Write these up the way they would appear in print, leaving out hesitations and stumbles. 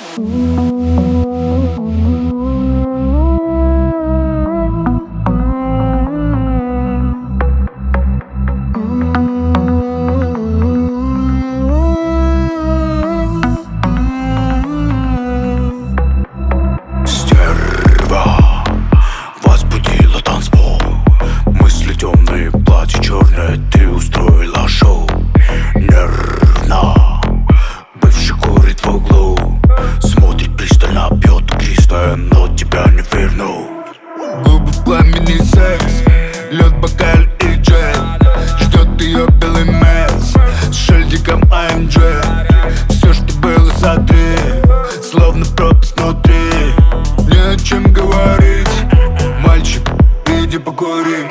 Но тебя не верну. Губы в пламени, секс, лед, бокаль и джет. Ждет ее белый Мерс с шильдиком AMG. Все, что было, сотри, словно пропасть внутри. Не о чем говорить, мальчик, иди покури.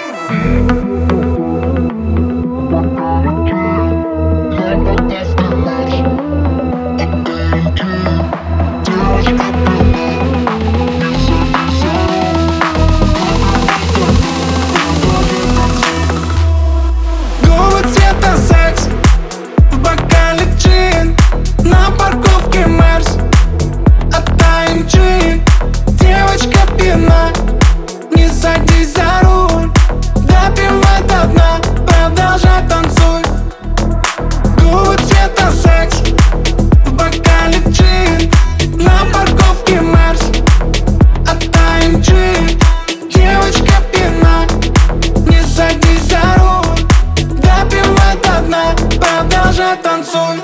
Танцуй.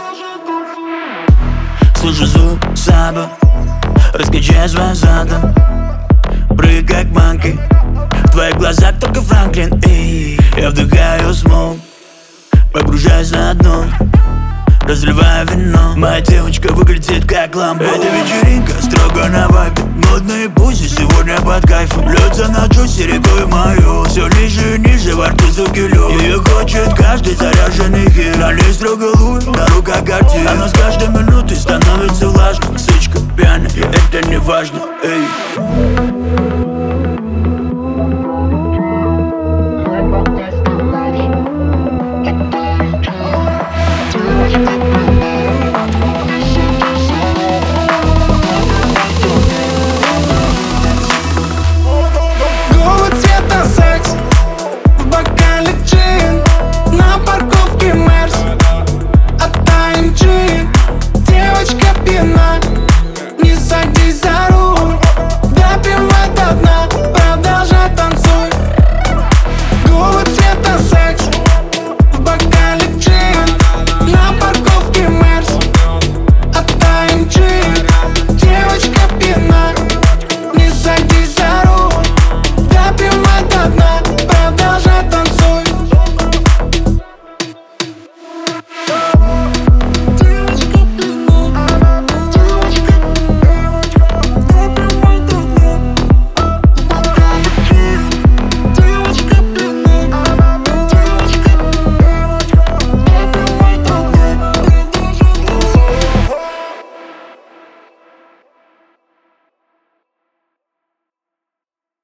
Слышу звук саба, раскачай своим задом. Прыгай как манки, в твоих глазах только Франклин. И я вдыхаю смог, погружаюсь на дно, разливаю вино. Моя девочка выглядит как ламбо. Эта вечеринка строго на вайбе. Модные бузи сегодня под кайфом. Льется на джуси рекой мою. Все ниже и ниже, во рту звуки лед. Ее хочет каждый заряженный хит. На ней строго луй, на руках картин. Она с каждой минутой становится влажной. Сычка пьяная, это не важно, эй.